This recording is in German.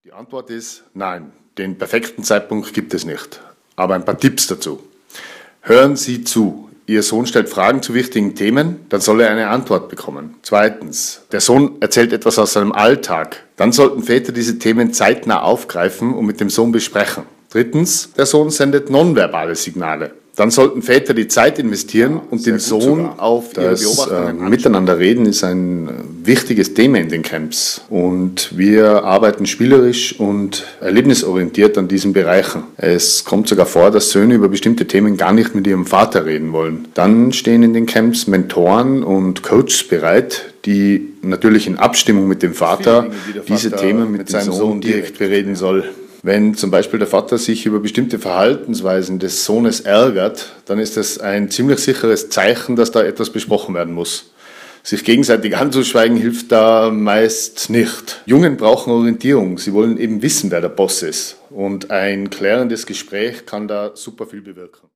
Die Antwort ist nein. Den perfekten Zeitpunkt gibt es nicht. Aber ein paar Tipps dazu. Hören Sie zu. Ihr Sohn stellt Fragen zu wichtigen Themen, dann soll er eine Antwort bekommen. Zweitens, der Sohn erzählt etwas aus seinem Alltag. Dann sollten Väter diese Themen zeitnah aufgreifen und mit dem Sohn besprechen. Drittens, der Sohn sendet nonverbale Signale. Dann sollten Väter die Zeit investieren und dem Sohn auf ihre Beobachtungen Miteinander reden ist ein wichtiges Thema in den Camps. Und wir arbeiten spielerisch und erlebnisorientiert an diesen Bereichen. Es kommt sogar vor, dass Söhne über bestimmte Themen gar nicht mit ihrem Vater reden wollen. Dann stehen in den Camps Mentoren und Coaches bereit, die natürlich in Abstimmung mit dem Vater diese Themen mit seinem Sohn direkt bereden soll. Wenn zum Beispiel der Vater sich über bestimmte Verhaltensweisen des Sohnes ärgert, dann ist das ein ziemlich sicheres Zeichen, dass da etwas besprochen werden muss. Sich gegenseitig anzuschweigen hilft da meist nicht. Jungen brauchen Orientierung. Sie wollen eben wissen, wer der Boss ist. Und ein klärendes Gespräch kann da super viel bewirken.